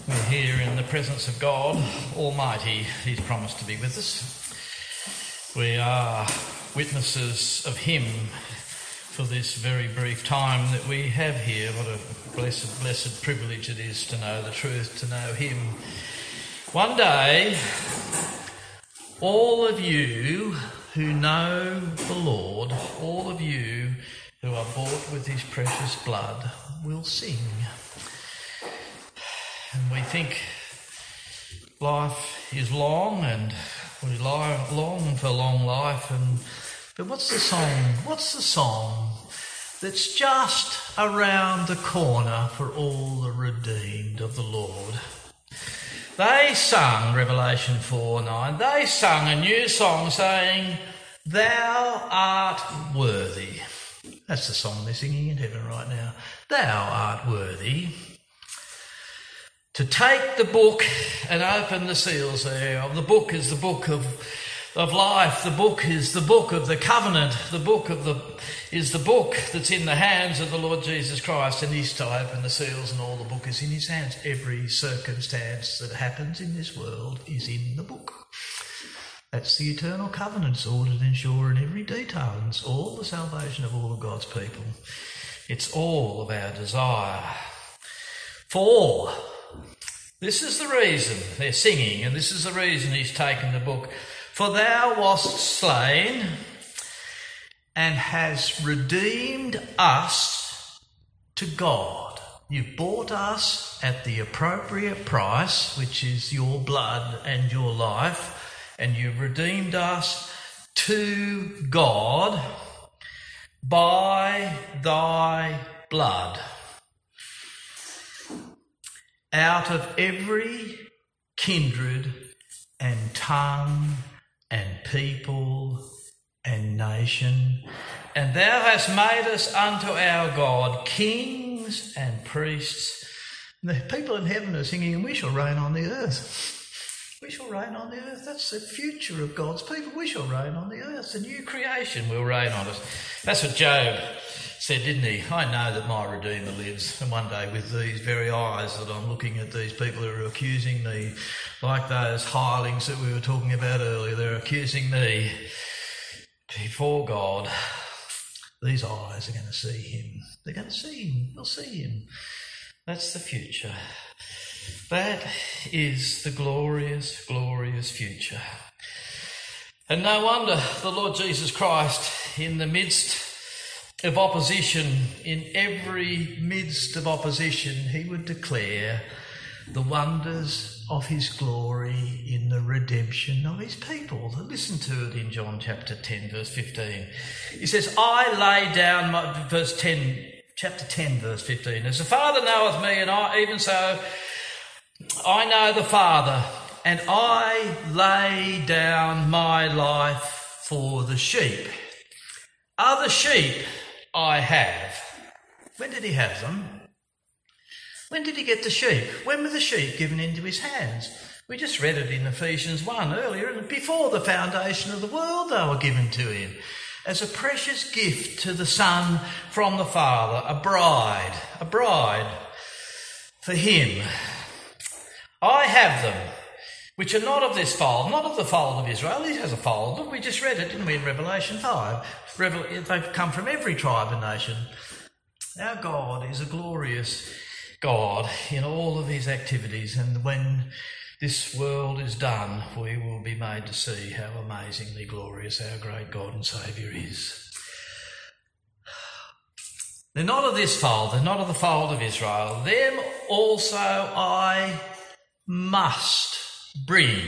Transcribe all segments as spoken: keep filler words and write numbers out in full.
We're here in the presence of God Almighty. He's promised to be with us. We are witnesses of Him for this very brief time that we have here. What a blessed, blessed privilege it is to know the truth, to know Him. One day, all of you who know the Lord, all of you who are bought with His precious blood, will sing. And we think life is long and we long for long life. And but what's the song? What's the song that's just around the corner for all the redeemed of the Lord? They sung, Revelation four nine, they sung a new song saying, "Thou art worthy." That's the song they're singing in heaven right now. Thou art worthy to take the book and open the seals thereof. The book is the book of, of life. The book is the book of the covenant. The book of the is the book that's in the hands of the Lord Jesus Christ, and He's to open the seals, and all the book is in His hands. Every circumstance that happens in this world is in the book. That's the eternal covenant. It's ordered and sure in every detail, and it's all the salvation of all of God's people. It's all of our desire. For this is the reason they're singing, and this is the reason He's taken the book. For thou wast slain and hast redeemed us to God. You've bought us at the appropriate price, which is your blood and your life, and you've redeemed us to God by thy blood. Out of every kindred and tongue and people and nation. And thou hast made us unto our God kings and priests. And the people in heaven are singing, and we shall reign on the earth. We shall reign on the earth. That's the future of God's people. We shall reign on the earth. The new creation will reign on us. That's what Job said, didn't he? I know that my Redeemer lives, and one day with these very eyes that I'm looking at these people who are accusing me, like those hirelings that we were talking about earlier, they're accusing me before God. These eyes are going to see Him. They're going to see Him. They'll see Him. That's the future. That is the glorious, glorious future. And no wonder the Lord Jesus Christ, in the midst of opposition, in every midst of opposition, He would declare the wonders of His glory in the redemption of His people. Listen to it in John chapter ten, verse fifteen. He says, I lay down my, verse ten, chapter ten, verse fifteen. As the Father knoweth me, and I, even so, I know the Father, and I lay down my life for the sheep. Other sheep I have. When did He have them? When did He get the sheep? When were the sheep given into His hands? We just read it in Ephesians one earlier, and before the foundation of the world they were given to Him as a precious gift to the Son from the Father, a bride, a bride for Him. I have them, which are not of this fold, not of the fold of Israel. He has a fold. Look, we just read it, didn't we, in Revelation five? Revel- they've come from every tribe and nation. Our God is a glorious God in all of His activities, and when this world is done, we will be made to see how amazingly glorious our great God and Saviour is. They're not of this fold, they're not of the fold of Israel. Them also I must bring.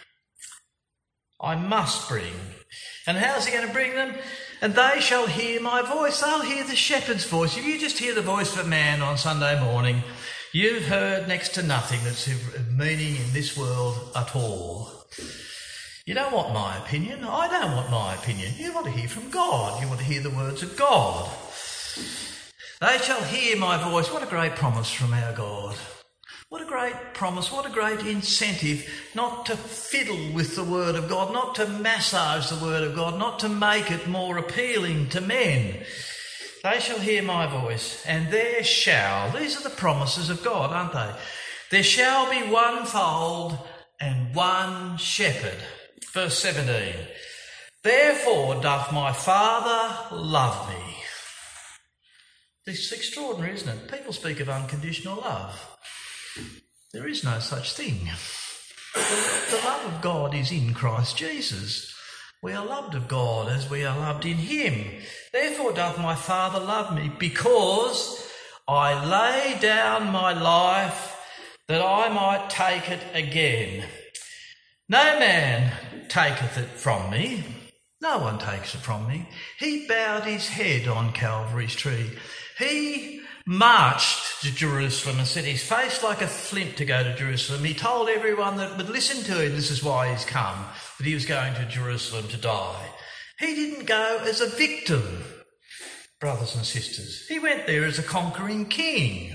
I must bring. And how's He going to bring them? And they shall hear my voice. They'll hear the shepherd's voice. If you just hear the voice of a man on Sunday morning, you've heard next to nothing that's of meaning in this world at all. You don't want my opinion. I don't want my opinion. You want to hear from God. You want to hear the words of God. They shall hear my voice. What a great promise from our God. What a great promise, what a great incentive not to fiddle with the Word of God, not to massage the Word of God, not to make it more appealing to men. They shall hear my voice, and there shall, these are the promises of God, aren't they? There shall be one fold and one shepherd. Verse seventeen. Therefore doth my Father love me. It's extraordinary, isn't it? People speak of unconditional love. There is no such thing. The, the love of God is in Christ Jesus. We are loved of God as we are loved in him. Therefore doth my Father love me, because I lay down my life that I might take it again. No man taketh it from me. No one takes it from me. He bowed his head on Calvary's tree. He marched to Jerusalem and set his face like a flint to go to Jerusalem. He told everyone that would listen to him, this is why he's come, that he was going to Jerusalem to die. He didn't go as a victim, brothers and sisters. He went there as a conquering king.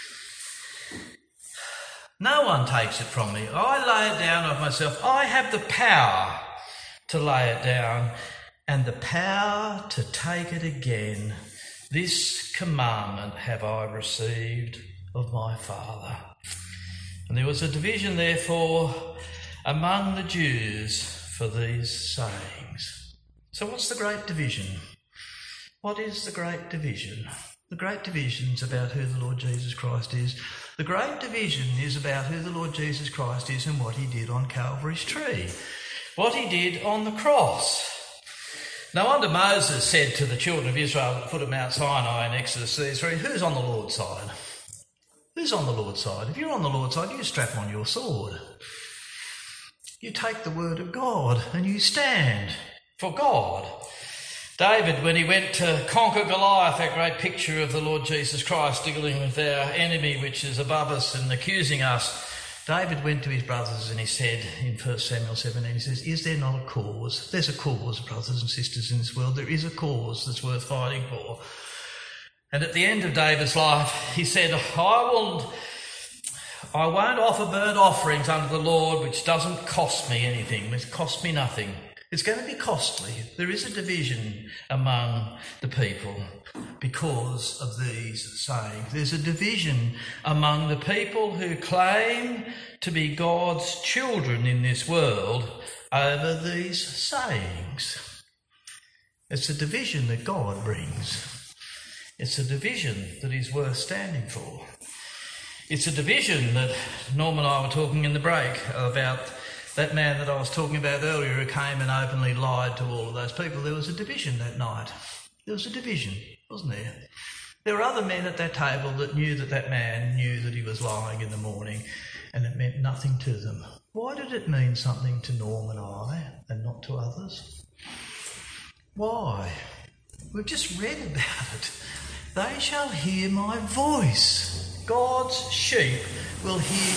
No one takes it from me. I lay it down of myself. I have the power to lay it down and the power to take it again. This commandment have I received of my Father. And there was a division, therefore, among the Jews for these sayings. So what's the great division? What is the great division? The great division is about who the Lord Jesus Christ is. The great division is about who the Lord Jesus Christ is and what he did on Calvary's tree. What he did on the cross. No wonder Moses said to the children of Israel at the foot of Mount Sinai in Exodus thirty-three, who's on the Lord's side? Who's on the Lord's side? If you're on the Lord's side, you strap on your sword. You take the word of God and you stand for God. David, when he went to conquer Goliath, that great picture of the Lord Jesus Christ dealing with our enemy which is above us and accusing us, David went to his brothers and he said in First Samuel seventeen, he says, is there not a cause? There's a cause, brothers and sisters, in this world. There is a cause that's worth fighting for. And at the end of David's life, he said, I will, I won't offer burnt offerings unto the Lord, which doesn't cost me anything. It costs me nothing. It's going to be costly. There is a division among the people because of these sayings. There's a division among the people who claim to be God's children in this world over these sayings. It's a division that God brings. It's a division that is worth standing for. It's a division that Norm and I were talking in the break about. That man that I was talking about earlier who came and openly lied to all of those people, there was a division that night. There was a division, wasn't there? There were other men at that table that knew that that man knew that he was lying in the morning, and it meant nothing to them. Why did it mean something to Norm and I and not to others? Why? We've just read about it. They shall hear my voice. God's sheep will hear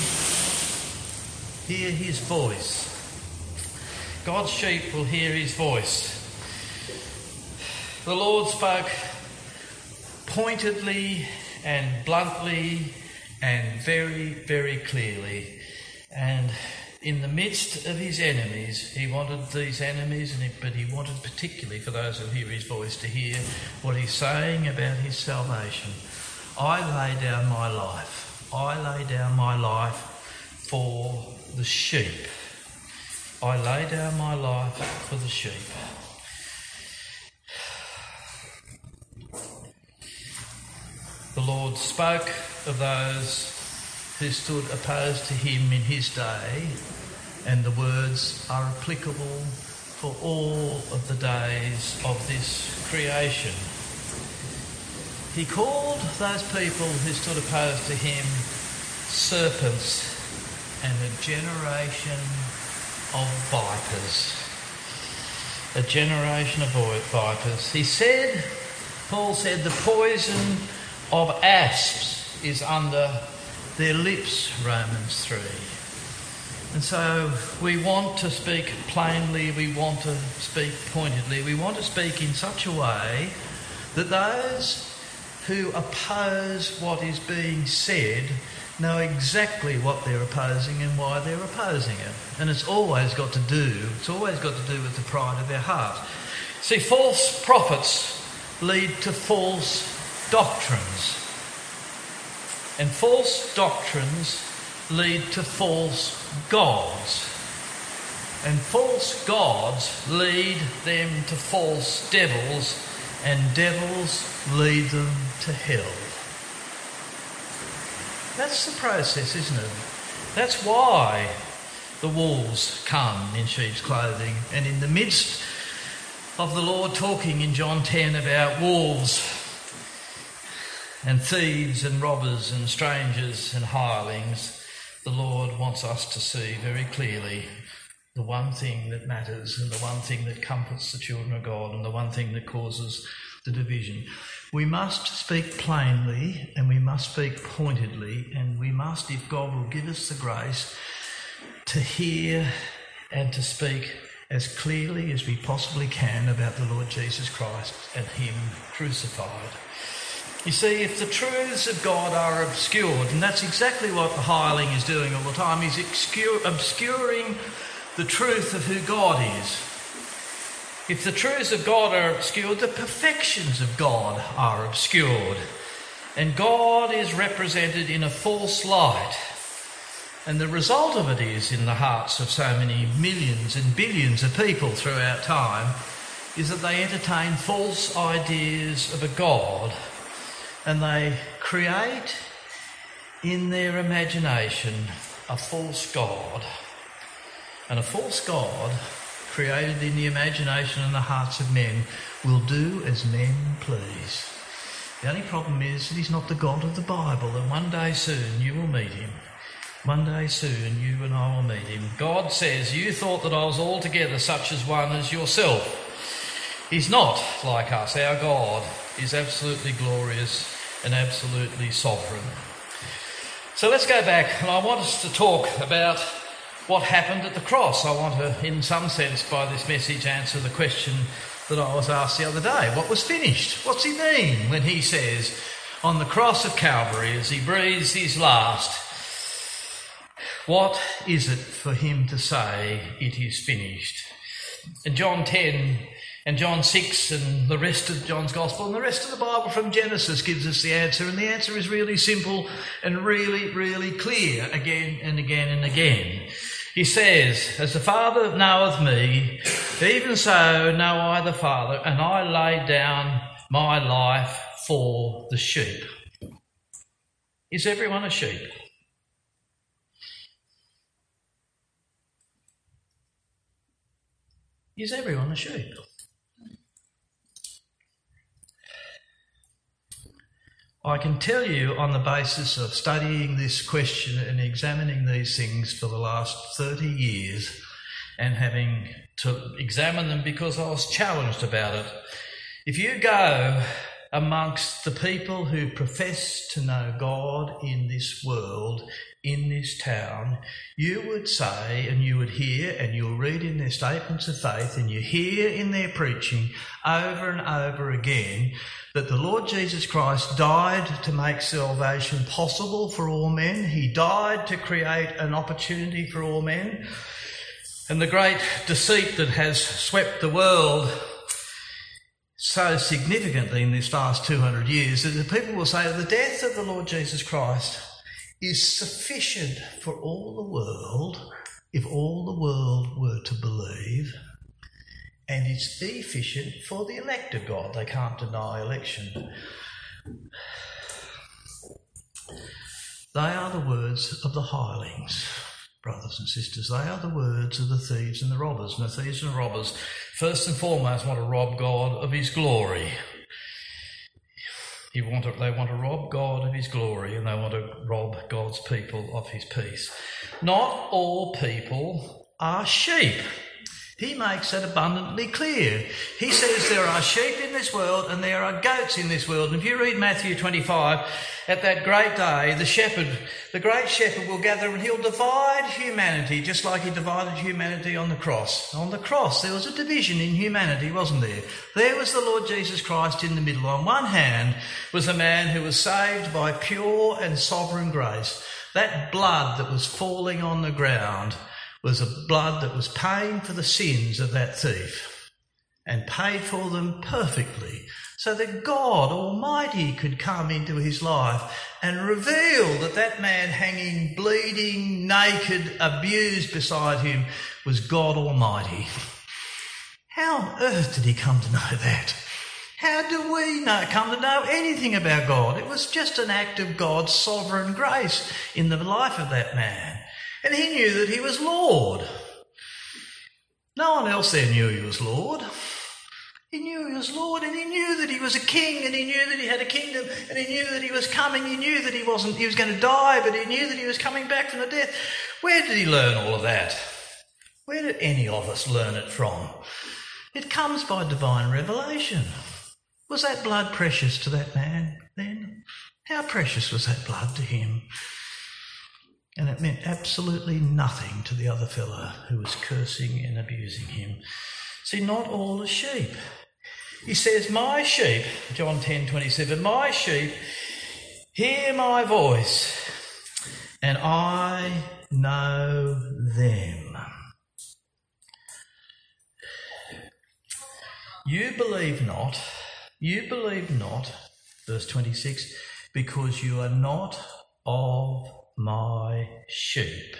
Hear his voice. God's sheep will hear his voice. The Lord spoke pointedly and bluntly and very, very clearly. And in the midst of his enemies, he wanted these enemies, but he wanted particularly for those who hear his voice to hear what he's saying about his salvation. I lay down my life. I lay down my life for the sheep. I lay down my life for the sheep. The Lord spoke of those who stood opposed to him in his day, and the words are applicable for all of the days of this creation. He called those people who stood opposed to him serpents and a generation of vipers. A generation of vipers. He said, Paul said, the poison of asps is under their lips, Romans three. And so we want to speak plainly, we want to speak pointedly, we want to speak in such a way that those who oppose what is being said know exactly what they're opposing and why they're opposing it. And it's always got to do, it's always got to do with the pride of their heart. See, false prophets lead to false doctrines. And false doctrines lead to false gods. And false gods lead them to false devils, and devils lead them to hell. That's the process, isn't it? That's why the wolves come in sheep's clothing. And in the midst of the Lord talking in John ten about wolves and thieves and robbers and strangers and hirelings, the Lord wants us to see very clearly the one thing that matters and the one thing that comforts the children of God and the one thing that causes the division. We must speak plainly and we must speak pointedly, and we must, if God will give us the grace, to hear and to speak as clearly as we possibly can about the Lord Jesus Christ and Him crucified. You see, if the truths of God are obscured, and that's exactly what the hireling is doing all the time, he's obscure, obscuring the truth of who God is. If the truths of God are obscured, the perfections of God are obscured. And God is represented in a false light. And the result of it is, in the hearts of so many millions and billions of people throughout time, is that they entertain false ideas of a God, and they create in their imagination a false God. And a false God created in the imagination and the hearts of men will do as men please. The only problem is that he's not the God of the Bible, and one day soon you will meet him. One day soon you and I will meet him. God says, you thought that I was altogether such as one as yourself. He's not like us. Our God is absolutely glorious and absolutely sovereign. So let's go back, and I want us to talk about what happened at the cross. I want to, in some sense, by this message, answer the question that I was asked the other day. What was finished? What's he mean when he says on the cross of Calvary, as he breathes his last, what is it for him to say, it is finished? And John ten and John six and the rest of John's Gospel and the rest of the Bible from Genesis gives us the answer, and the answer is really simple and really, really clear again and again and again. He says, as the Father knoweth me, even so know I the Father, and I lay down my life for the sheep. Is everyone a sheep? Is everyone a sheep? I can tell you on the basis of studying this question and examining these things for the last thirty years and having to examine them because I was challenged about it. If you go amongst the people who profess to know God in this world, in this town, you would say, and you would hear, and you'll read in their statements of faith, and you hear in their preaching over and over again that the Lord Jesus Christ died to make salvation possible for all men. He died to create an opportunity for all men. And the great deceit that has swept the world so significantly in this last two hundred years is that people will say the death of the Lord Jesus Christ is sufficient for all the world if all the world were to believe, and it's efficient for the elect of God. They can't deny election. They are the words of the hirelings, brothers and sisters. They are the words of the thieves and the robbers. And the thieves and robbers, first and foremost, want to rob God of his glory. He want to, they want to rob God of his glory, and they want to rob God's people of his peace. Not all people are sheep. He makes that abundantly clear. He says there are sheep in this world and there are goats in this world. And if you read Matthew twenty-five, at that great day, the shepherd, the great shepherd will gather and he'll divide humanity just like he divided humanity on the cross. On the cross, there was a division in humanity, wasn't there? There was the Lord Jesus Christ in the middle. On one hand was a man who was saved by pure and sovereign grace. That blood that was falling on the ground was a blood that was paying for the sins of that thief. and paid for them perfectly, so that God Almighty could come into his life and reveal that that man hanging, bleeding, naked, abused beside him was God Almighty. How on earth did he come to know that? How do we know, come to know anything about God? It was just an act of God's sovereign grace in the life of that man. And he knew that he was Lord. No one else there knew he was Lord. He knew he was Lord, and he knew that he was a king, and he knew that he had a kingdom, and he knew that he was coming. He knew that he wasn't, he was going to die, but he knew that he was coming back from the death. Where did he learn all of that? Where did any of us learn it from? It comes by divine revelation. Was that blood precious to that man then? How precious was that blood to him? And it meant absolutely nothing to the other fellow who was cursing and abusing him. See, not all are sheep. He says, my sheep, John ten twenty-seven, my sheep hear my voice, and I know them. You believe not, you believe not, verse twenty-six, because you are not of my sheep.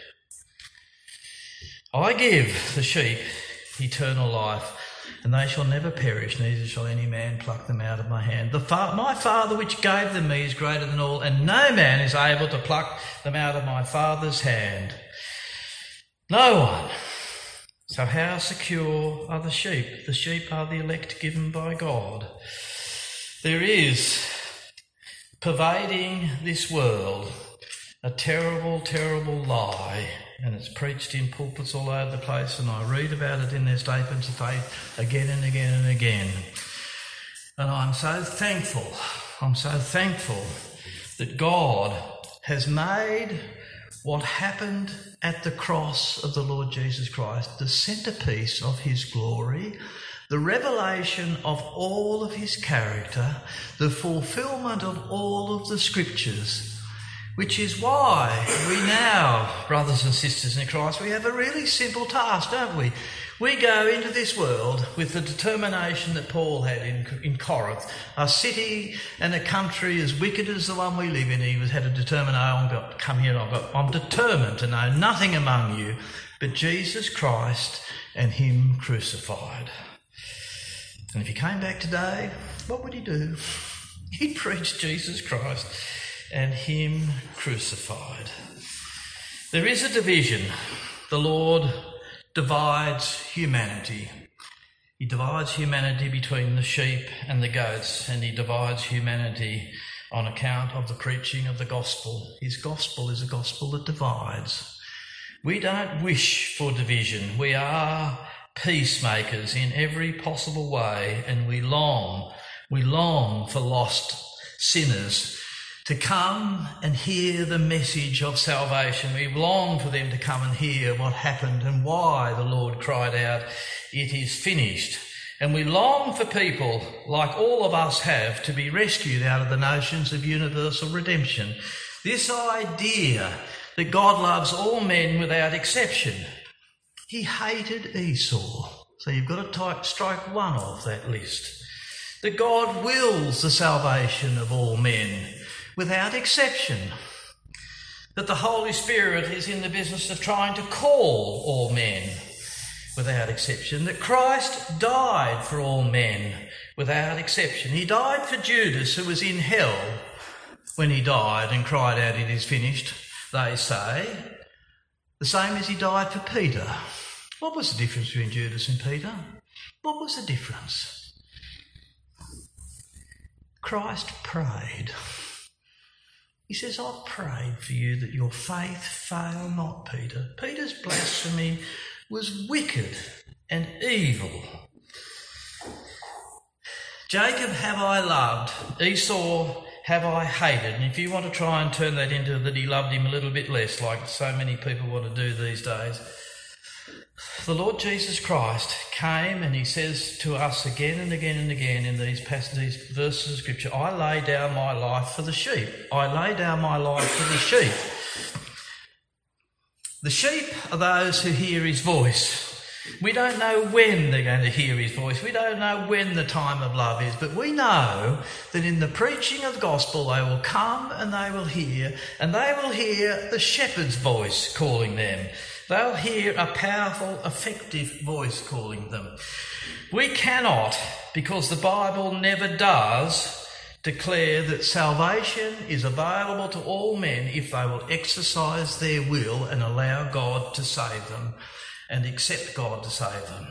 I give the sheep eternal life, and they shall never perish, neither shall any man pluck them out of my hand. The fa- my Father which gave them me is greater than all, and no man is able to pluck them out of my Father's hand. No one. So how secure are the sheep? The sheep are the elect given by God. There is, pervading this world, a terrible, terrible lie, and it's preached in pulpits all over the place, and I read about it in their statements of faith again and again and again. And I'm so thankful, I'm so thankful that God has made what happened at the cross of the Lord Jesus Christ the centrepiece of his glory, the revelation of all of his character, the fulfilment of all of the scriptures. Which is why we now, brothers and sisters in Christ, we have a really simple task, don't we? We go into this world with the determination that Paul had in, in Corinth, a city and a country as wicked as the one we live in. He was had a determination, I'm going to come here, I've got, I'm determined to know nothing among you but Jesus Christ and him crucified. And if he came back today, what would he do? He'd preach Jesus Christ and him crucified. There is a division. The Lord divides humanity. He divides humanity between the sheep and the goats, and he divides humanity on account of the preaching of the gospel. His gospel is a gospel that divides. We don't wish for division. We are peacemakers in every possible way, and we long, we long for lost sinners to come and hear the message of salvation. We long for them to come and hear what happened and why the Lord cried out, "It is finished." And we long for people, like all of us have, to be rescued out of the notions of universal redemption. This idea that God loves all men without exception. He hated Esau, so you've got to type, strike one off that list. That God wills the salvation of all men without exception. That the Holy Spirit is in the business of trying to call all men without exception. That Christ died for all men without exception. He died for Judas, who was in hell when he died and cried out, "It is finished," they say. The same as he died for Peter. What was the difference between Judas and Peter? What was the difference? Christ prayed. He says, "I've prayed for you that your faith fail not, Peter." Peter's blasphemy was wicked and evil. Jacob have I loved, Esau have I hated. And if you want to try and turn that into that he loved him a little bit less, like so many people want to do these days, the Lord Jesus Christ came and he says to us again and again and again in these passages, verses of Scripture, "I lay down my life for the sheep. I lay down my life for the sheep." The sheep are those who hear his voice. We don't know when they're going to hear his voice. We don't know when the time of love is. But we know that in the preaching of the gospel they will come and they will hear, and they will hear the shepherd's voice calling them. They'll hear a powerful, effective voice calling them. We cannot, because the Bible never does, declare that salvation is available to all men if they will exercise their will and allow God to save them and accept God to save them.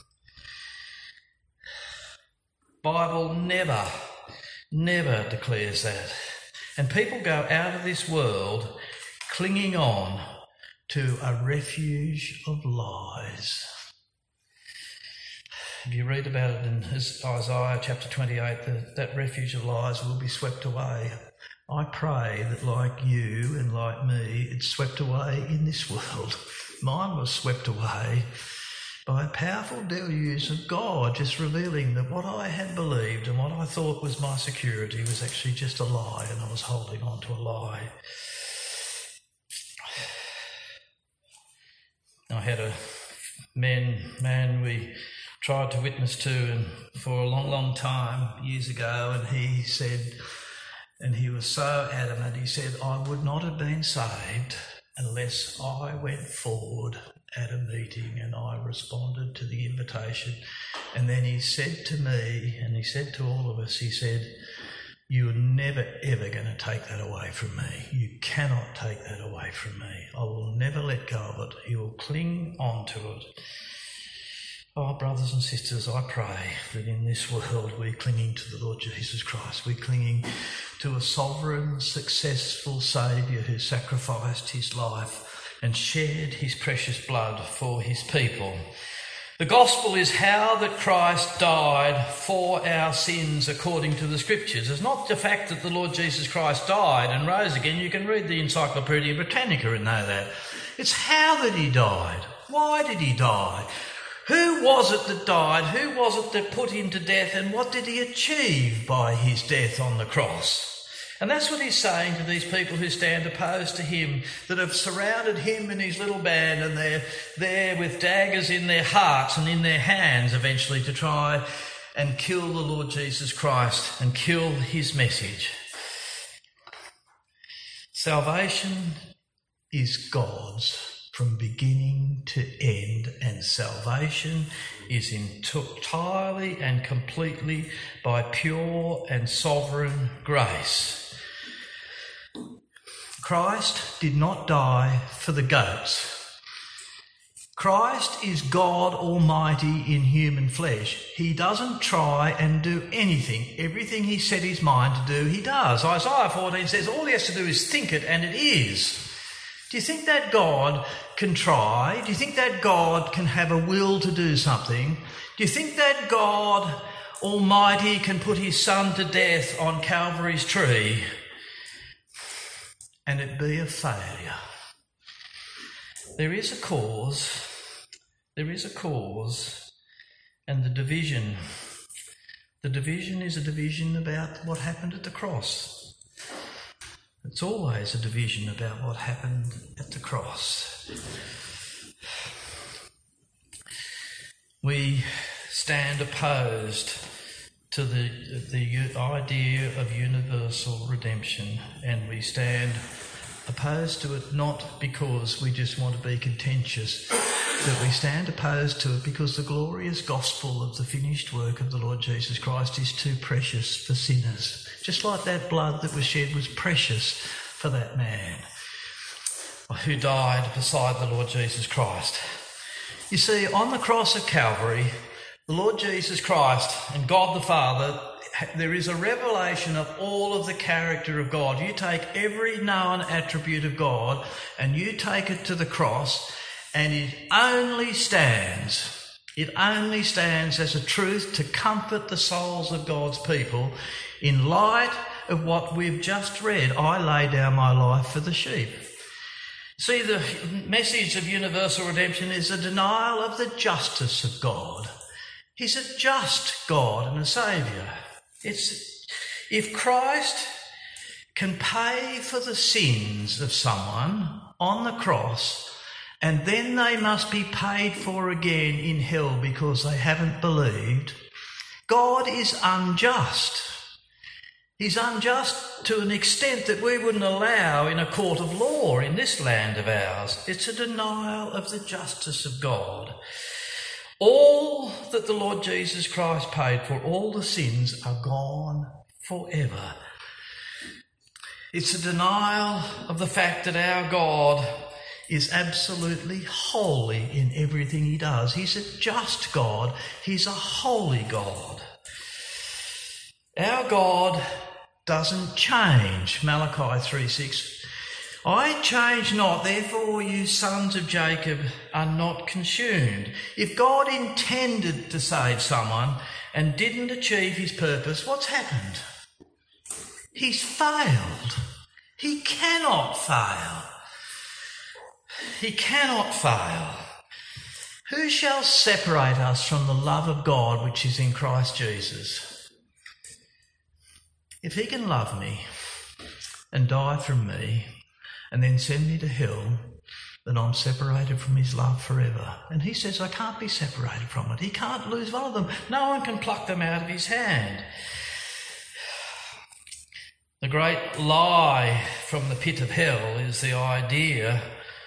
Bible never, never declares that. And people go out of this world clinging on to a refuge of lies. If you read about it in Isaiah chapter twenty-eight, that, that refuge of lies will be swept away. I pray that like you and like me, it's swept away in this world. Mine was swept away by a powerful deluge of God, just revealing that what I had believed and what I thought was my security was actually just a lie, and I was holding on to a lie. I had a man, man we tried to witness to and for a long, long time, years ago, and he said, and he was so adamant, he said, I would not have been saved unless I went forward at a meeting and I responded to the invitation. And then he said to me, and he said to all of us, he said, you're never, ever going to take that away from me. You cannot take that away from me. I will never let go of it. He will cling on to it. Oh, brothers and sisters, I pray that in this world we're clinging to the Lord Jesus Christ. We're clinging to a sovereign, successful Saviour who sacrificed his life and shed his precious blood for his people. The gospel is how that Christ died for our sins according to the Scriptures. It's not the fact that the Lord Jesus Christ died and rose again. You can read the Encyclopaedia Britannica and know that. It's how that he died. Why did he die? Who was it that died? Who was it that put him to death? And what did he achieve by his death on the cross? And that's what he's saying to these people who stand opposed to him, that have surrounded him and his little band, and they're there with daggers in their hearts and in their hands eventually to try and kill the Lord Jesus Christ and kill his message. Salvation is God's from beginning to end, and salvation is entirely and completely by pure and sovereign grace. Christ did not die for the goats. Christ is God Almighty in human flesh. He doesn't try and do anything. Everything he set his mind to do, he does. Isaiah fourteen says all he has to do is think it, and it is. Do you think that God can try? Do you think that God can have a will to do something? Do you think that God Almighty can put his Son to death on Calvary's tree and it be a failure? There is a cause, there is a cause, and the division, the division is a division about what happened at the cross. It's always a division about what happened at the cross. We stand opposed to the, the idea of universal redemption, and we stand opposed to it not because we just want to be contentious, but we stand opposed to it because the glorious gospel of the finished work of the Lord Jesus Christ is too precious for sinners. Just like that blood that was shed was precious for that man who died beside the Lord Jesus Christ. You see, on the cross of Calvary, the Lord Jesus Christ and God the Father, there is a revelation of all of the character of God. You take every known attribute of God and you take it to the cross, and it only stands, it only stands as a truth to comfort the souls of God's people in light of what we've just read. I lay down my life for the sheep. See, the message of universal redemption is a denial of the justice of God. He's a just God and a Saviour. It's, if Christ can pay for the sins of someone on the cross and then they must be paid for again in hell because they haven't believed. God is unjust. He's unjust to an extent that we wouldn't allow in a court of law in this land of ours. It's a denial of the justice of God. All that the Lord Jesus Christ paid for, all the sins are gone forever. It's a denial of the fact that our God is absolutely holy in everything he does. He's a just God. He's a holy God. Our God doesn't change. Malachi three six. I change not, therefore you sons of Jacob are not consumed. If God intended to save someone and didn't achieve his purpose, what's happened? He's failed. He cannot fail. He cannot fail. Who shall separate us from the love of God which is in Christ Jesus? If he can love me and die for me and then send me to hell, then I'm separated from his love forever. And he says I can't be separated from it. He can't lose one of them. No one can pluck them out of his hand. The great lie from the pit of hell is the idea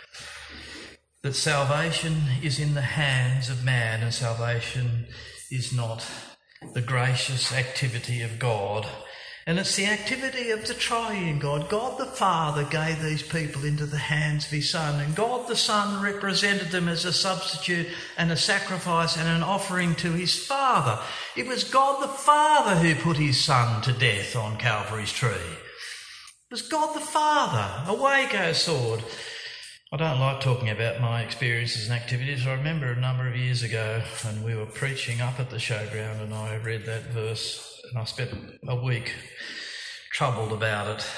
that salvation is in the hands of man and salvation is not the gracious activity of God. And it's the activity of the triune God. God the Father gave these people into the hands of his Son, and God the Son represented them as a substitute and a sacrifice and an offering to his Father. It was God the Father who put his Son to death on Calvary's tree. It was God the Father. Awake, O sword. I don't like talking about my experiences and activities. I remember a number of years ago when we were preaching up at the showground and I read that verse and I spent a week troubled about it.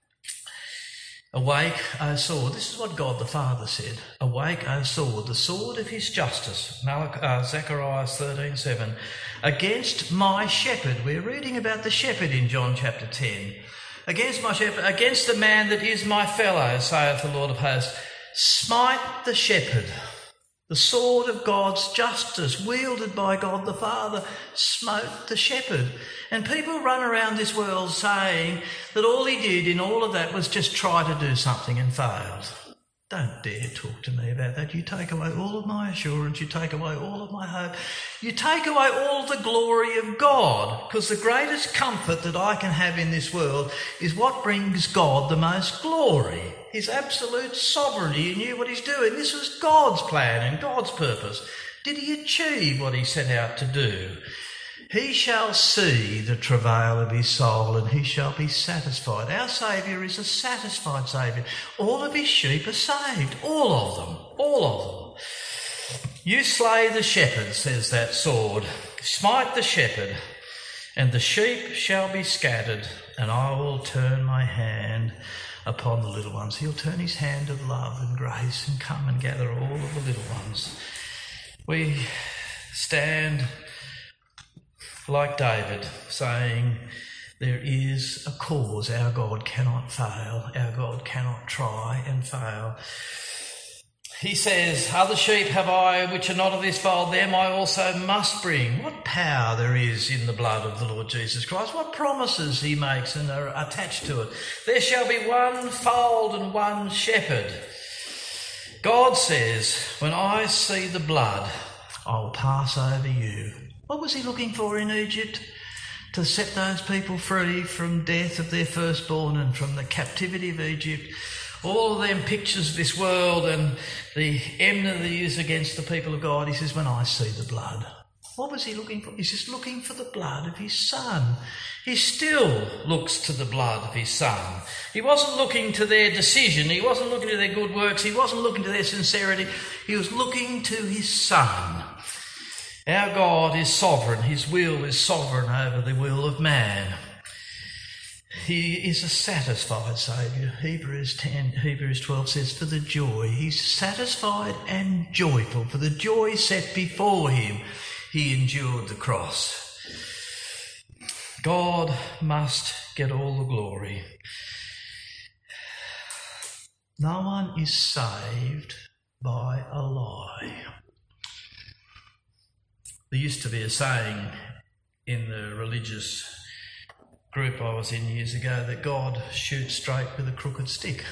Awake, O sword. This is what God the Father said. Awake, O sword, the sword of his justice. Malachi, uh, Zechariah thirteen seven. Against my shepherd. We're reading about the shepherd in John chapter ten. Against my shepherd, against the man that is my fellow, saith the Lord of hosts. Smite the shepherd. The sword of God's justice, wielded by God the Father, smote the shepherd. And people run around this world saying that all he did in all of that was just try to do something and failed. Don't dare talk to me about that. You take away all of my assurance. You take away all of my hope. You take away all the glory of God, because the greatest comfort that I can have in this world is what brings God the most glory. His absolute sovereignty. He knew what he's doing. This was God's plan and God's purpose. Did he achieve what he set out to do? He shall see the travail of his soul and he shall be satisfied. Our Saviour is a satisfied Saviour. All of his sheep are saved. All of them. All of them. You slay the shepherd, says that sword. Smite the shepherd, and the sheep shall be scattered, and I will turn my hand upon the little ones. He'll turn his hand of love and grace and come and gather all of the little ones. We stand like David, saying there is a cause. Our God cannot fail. Our God cannot try and fail. He says, other sheep have I which are not of this fold, them I also must bring. What power there is in the blood of the Lord Jesus Christ. What promises he makes and are attached to it. There shall be one fold and one shepherd. God says, when I see the blood, I'll pass over you. What was he looking for in Egypt? To set those people free from death of their firstborn and from the captivity of Egypt. All of them pictures of this world and the enmity is against the people of God. He says, when I see the blood. What was he looking for? He's just looking for the blood of his Son. He still looks to the blood of his Son. He wasn't looking to their decision. He wasn't looking to their good works. He wasn't looking to their sincerity. He was looking to his Son. Our God is sovereign. His will is sovereign over the will of man. He is a satisfied Saviour. Hebrews ten, Hebrews twelve says, for the joy. He's satisfied and joyful. For the joy set before him, he endured the cross. God must get all the glory. No one is saved by a lie. There used to be a saying in the religious group I was in years ago that God shoots straight with a crooked stick.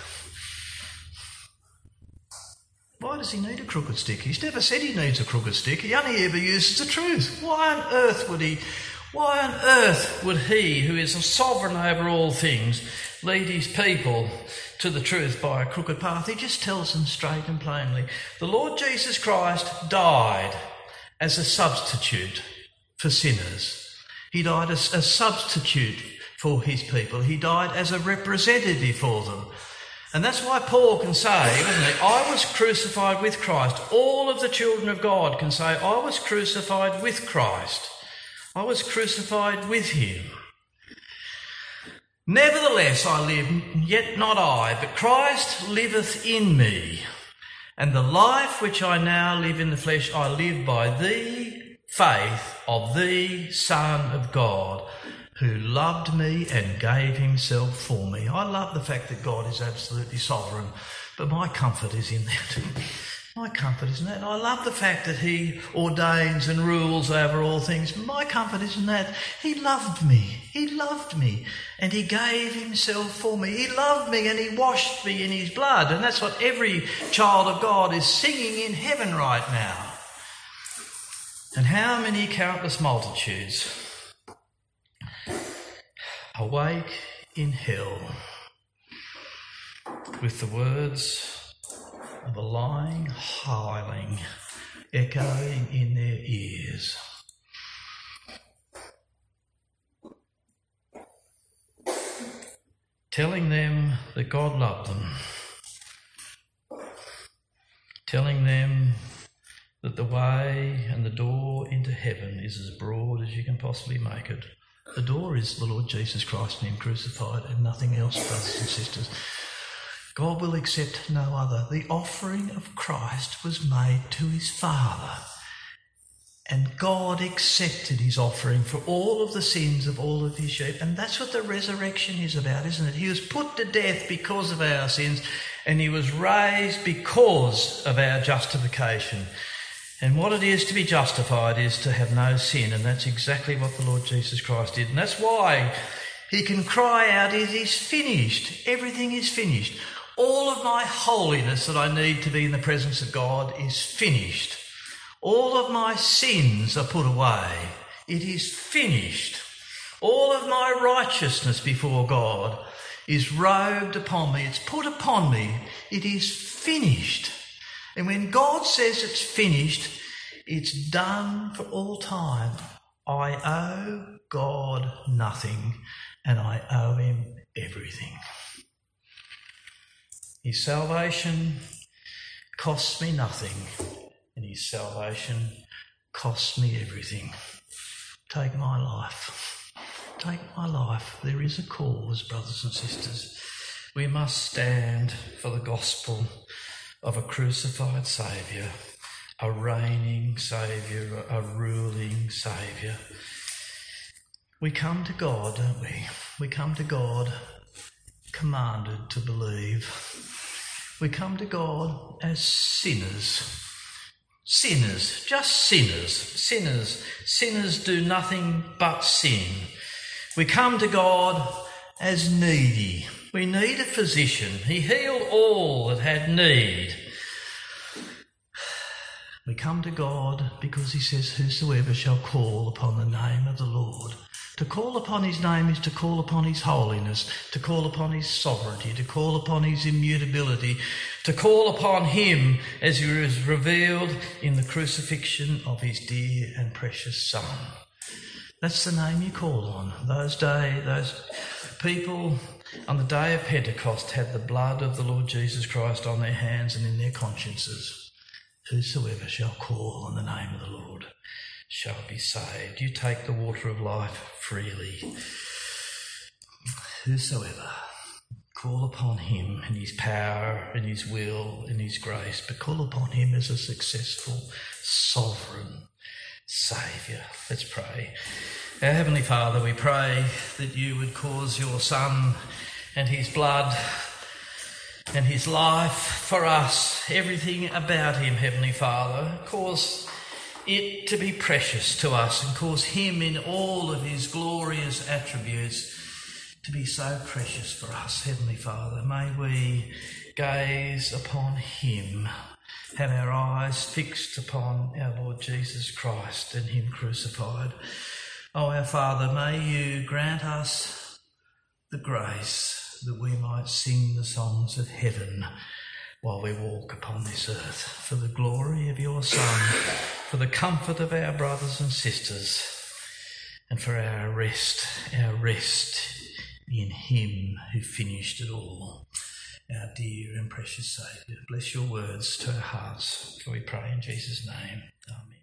Why does he need a crooked stick? He's never said he needs a crooked stick. He only ever uses the truth. Why on earth would he, why on earth would he, who is a sovereign over all things, lead his people to the truth by a crooked path? He just tells them straight and plainly. The Lord Jesus Christ died as a substitute for sinners. He died as a substitute for his people. He died as a representative for them. And that's why Paul can say, isn't he, I was crucified with Christ. All of the children of God can say, I was crucified with Christ. I was crucified with him. Nevertheless I live, yet not I, but Christ liveth in me. And the life which I now live in the flesh, I live by the faith of the Son of God, who loved me and gave himself for me. I love the fact that God is absolutely sovereign, but my comfort is in that. My comfort is in that. I love the fact that he ordains and rules over all things. My comfort is in that. He loved me. He loved me and he gave himself for me. He loved me and he washed me in his blood. And that's what every child of God is singing in heaven right now. And how many countless multitudes awake in hell with the words of a lying hireling echoing in their ears. Telling them that God loved them. Telling them that the way and the door into heaven is as broad as you can possibly make it. The door is the Lord Jesus Christ and him crucified and nothing else, brothers and sisters. God will accept no other. The offering of Christ was made to his Father. And God accepted his offering for all of the sins of all of his sheep. And that's what the resurrection is about, isn't it? He was put to death because of our sins and he was raised because of our justification. And what it is to be justified is to have no sin, and that's exactly what the Lord Jesus Christ did. And that's why he can cry out, it is finished. Everything is finished. All of my holiness that I need to be in the presence of God is finished. All of my sins are put away. It is finished. All of my righteousness before God is robed upon me. It's put upon me. It is finished. And when God says it's finished, it's done for all time. I owe God nothing and I owe him everything. His salvation costs me nothing and his salvation costs me everything. Take my life. Take my life. There is a cause, brothers and sisters. We must stand for the gospel of a crucified Saviour, a reigning Saviour, a ruling Saviour. We come to God, don't we? We come to God commanded to believe. We come to God as sinners. Sinners, just sinners. Sinners. Sinners do nothing but sin. We come to God as needy. We need a physician. He healed all that had need. We come to God because he says, whosoever shall call upon the name of the Lord. To call upon his name is to call upon his holiness, to call upon his sovereignty, to call upon his immutability, to call upon him as he is revealed in the crucifixion of his dear and precious Son. That's the name you call on. Those day, those people on the day of Pentecost had the blood of the Lord Jesus Christ on their hands and in their consciences. Whosoever shall call on the name of the Lord shall be saved. You take the water of life freely. Whosoever, call upon him in his power, in his will, in his grace, but call upon him as a successful, sovereign Saviour. Let's pray. Our Heavenly Father, we pray that you would cause your Son and his blood and his life for us, everything about him, Heavenly Father, cause it to be precious to us and cause him in all of his glorious attributes to be so precious for us, Heavenly Father. May we gaze upon him, have our eyes fixed upon our Lord Jesus Christ and him crucified. Oh, our Father, may you grant us the grace that we might sing the songs of heaven while we walk upon this earth, for the glory of your Son, for the comfort of our brothers and sisters, and for our rest, our rest in him who finished it all, our dear and precious Saviour. Bless your words to our hearts, for we pray in Jesus' name. Amen.